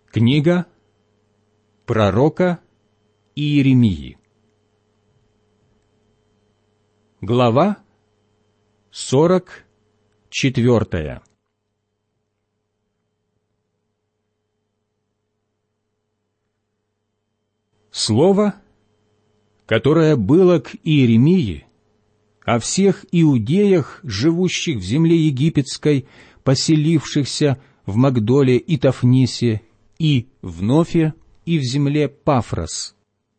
Книга пророка Иеремии. Глава 44. Слово, которое было к Иеремии о всех иудеях, живущих в земле египетской, поселившихся в Магдоле и Тафнисе, и в Нофе, и в земле Пафрос.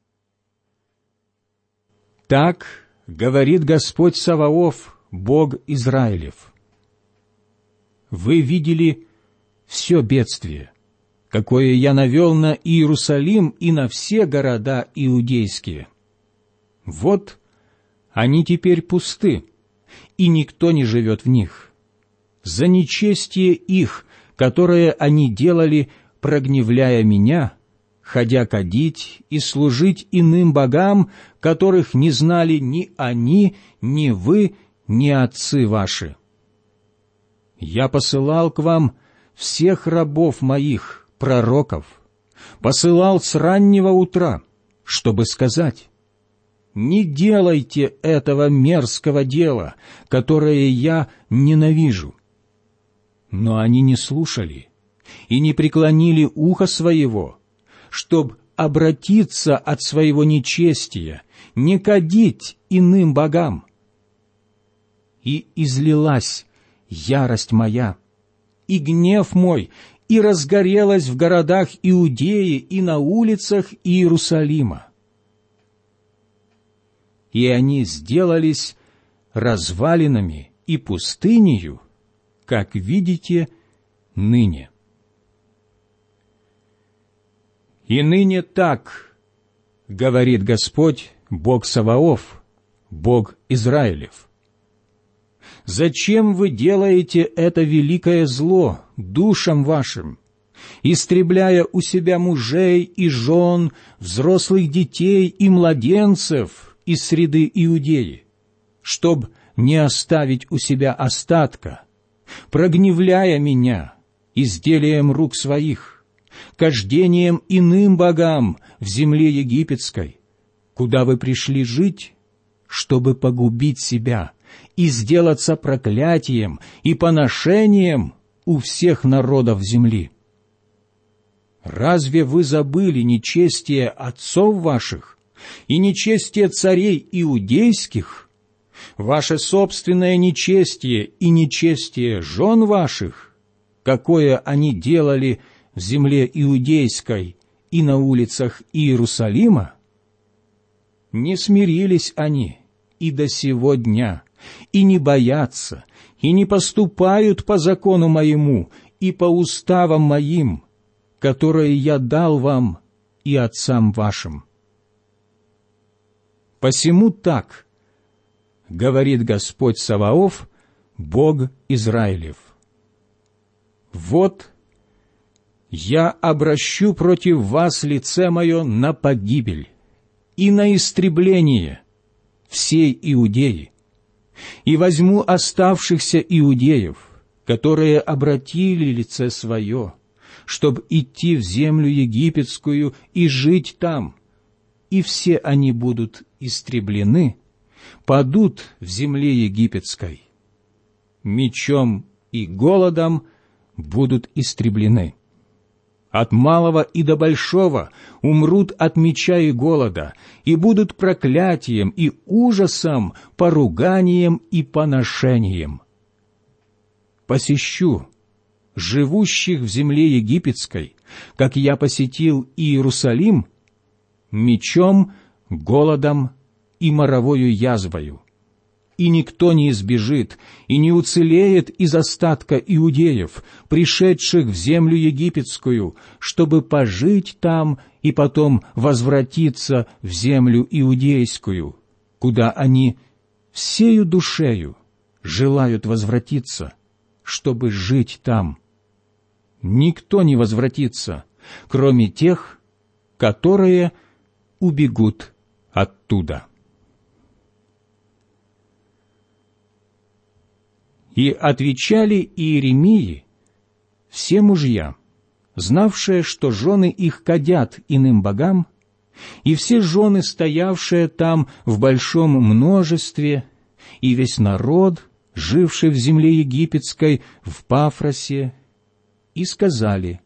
Так говорит Господь Саваоф, Бог Израилев: вы видели все бедствие, какое я навел на Иерусалим и на все города иудейские. Вот они теперь пусты, и никто не живет в них. За нечестие их, которое они делали, прогневляя меня, ходя кадить и служить иным богам, которых не знали ни они, ни вы, ни отцы ваши. Я посылал к вам всех рабов моих, пророков, посылал с раннего утра, чтобы сказать: не делайте этого мерзкого дела, которое я ненавижу. Но они не слушали и не преклонили ухо своего, чтоб обратиться от своего нечестия, не кадить иным богам. И излилась ярость моя, и гнев мой, и разгорелась в городах Иудеи и на улицах Иерусалима. И они сделались развалинами и пустынею, как видите ныне. И ныне так говорит Господь, Бог Саваоф, Бог Израилев: зачем вы делаете это великое зло душам вашим, истребляя у себя мужей и жен, взрослых детей и младенцев из среды Иудеи, чтоб не оставить у себя остатка, прогневляя меня изделием рук своих, кождением иным богам в земле египетской, куда вы пришли жить, чтобы погубить себя и сделаться проклятием и поношением у всех народов земли? Разве вы забыли нечестие отцов ваших и нечестие царей иудейских, ваше собственное нечестие и нечестие жен ваших, какое они делали в земле иудейской и на улицах Иерусалима? Не смирились они и до сего дня, и не боятся, и не поступают по закону моему и по уставам моим, которые я дал вам и отцам вашим. Посему так говорит Господь Саваоф, Бог Израилев: вот я обращу против вас лице мое на погибель и на истребление всей Иудеи, и возьму оставшихся иудеев, которые обратили лице свое, чтоб идти в землю египетскую и жить там, и все они будут истреблены, падут в земле египетской. Мечом и голодом будут истреблены. От малого и до большого умрут от меча и голода, и будут проклятием и ужасом, поруганием и поношением. Посещу живущих в земле египетской, как я посетил Иерусалим, мечом, голодом и моровою язвою. И никто не избежит и не уцелеет из остатка иудеев, пришедших в землю египетскую, чтобы пожить там и потом возвратиться в землю иудейскую, куда они всею душею желают возвратиться, чтобы жить там. Никто не возвратится, кроме тех, которые убегут оттуда. И отвечали Иеремии все мужья, знавшее, что жены их кадят иным богам, и все жены, стоявшие там в большом множестве, и весь народ, живший в земле египетской, в Пафросе, и сказали: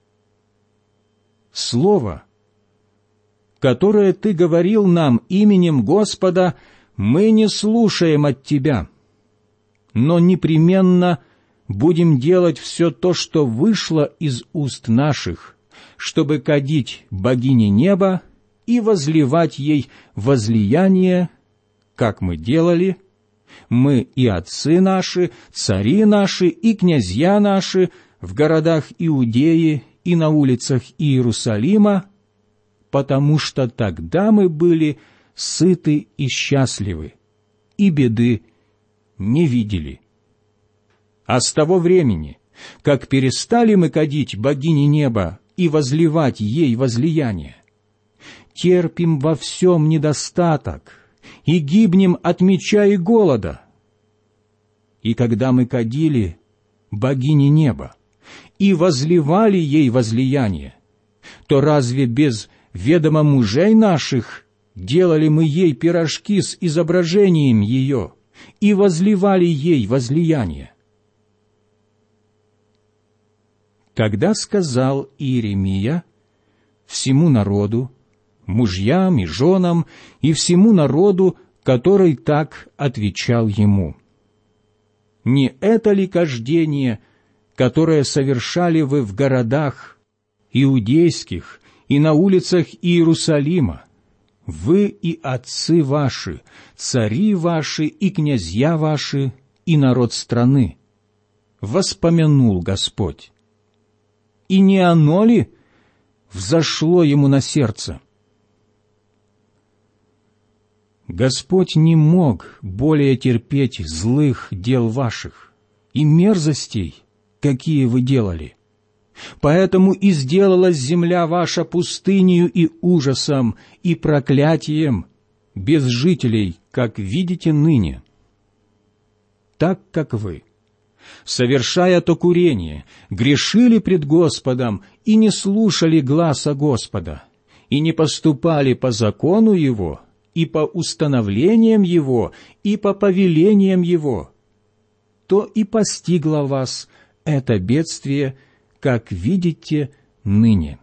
«Слово, которое ты говорил нам именем Господа, мы не слушаем от тебя, но непременно будем делать все то, что вышло из уст наших, чтобы кадить богине неба и возливать ей возлияние, как мы делали, мы и отцы наши, цари наши и князья наши в городах Иудеи и на улицах Иерусалима, потому что тогда мы были сыты и счастливы, и беды не видели. А с того времени, как перестали мы кадить богине неба и возливать ей возлияние, терпим во всем недостаток и гибнем от меча и голода. И когда мы кадили богине неба и возливали ей возлияние, то разве без ведома мужей наших делали мы ей пирожки с изображением ее и возливали ей возлияние?» Тогда сказал Иеремия всему народу, мужьям и женам, и всему народу, который так отвечал ему: «Не это ли кождение, которое совершали вы в городах иудейских и на улицах Иерусалима, вы и отцы ваши, цари ваши и князья ваши, и народ страны?» Воспомянул Господь. И не оно ли взошло ему на сердце? Господь не мог более терпеть злых дел ваших и мерзостей, какие вы делали. Поэтому и сделалась земля ваша пустынею и ужасом, и проклятием, без жителей, как видите ныне. Так как вы, совершая то курение, грешили пред Господом и не слушали гласа Господа, и не поступали по закону Его, и по установлениям Его, и по повелениям Его, то и постигло вас это бедствие, как видите ныне.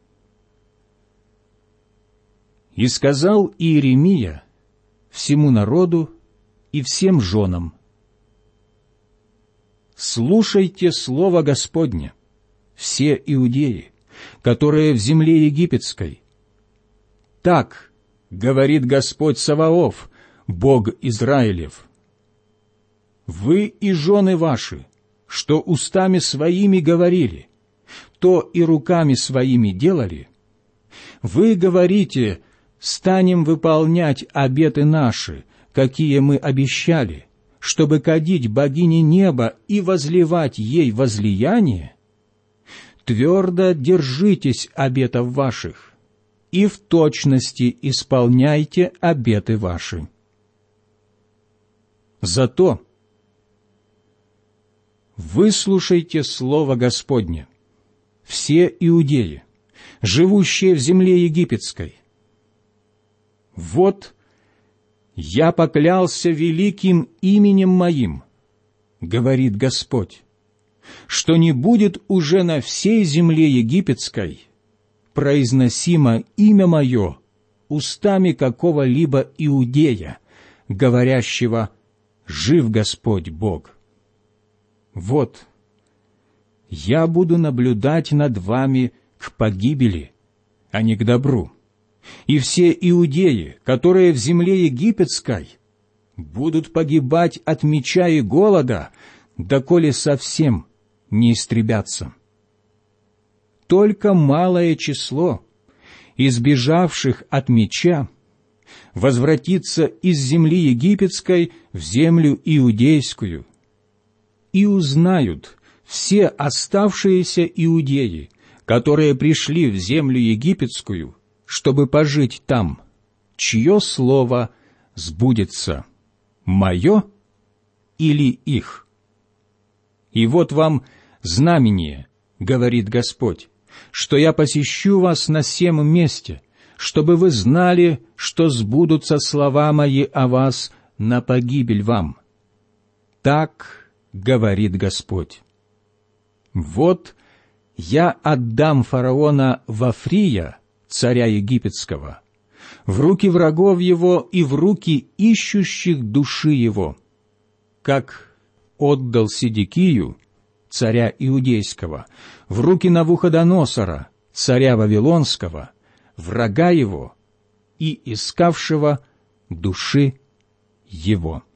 И сказал Иеремия всему народу и всем женам: «Слушайте слово Господне, все иудеи, которые в земле египетской. Так говорит Господь Саваоф, Бог Израилев: вы и жены ваши, что устами своими говорили, то и руками своими делали, вы говорите: станем выполнять обеты наши, какие мы обещали, чтобы кадить богине неба и возливать ей возлияние, твердо держитесь обетов ваших и в точности исполняйте обеты ваши. Зато выслушайте слово Господне, все иудеи, живущие в земле египетской. Вот я поклялся великим именем моим, говорит Господь, что не будет уже на всей земле египетской произносимо имя мое устами какого-либо иудея, говорящего: жив Господь Бог. Вот я буду наблюдать над вами к погибели, а не к добру. И все иудеи, которые в земле египетской, будут погибать от меча и голода, доколе совсем не истребятся. Только малое число избежавших от меча возвратится из земли египетской в землю иудейскую, и узнают все оставшиеся иудеи, которые пришли в землю египетскую, чтобы пожить там, чье слово сбудется, мое или их. И вот вам знамение, говорит Господь, что я посещу вас на сем месте, чтобы вы знали, что сбудутся слова мои о вас на погибель вам. Так говорит Господь. Вот я отдам фараона Вафрия, царя египетского, в руки врагов его и в руки ищущих души его, как отдал Седекию, царя Иудейского, в руки Навуходоносора, царя Вавилонского, врага его и искавшего души его».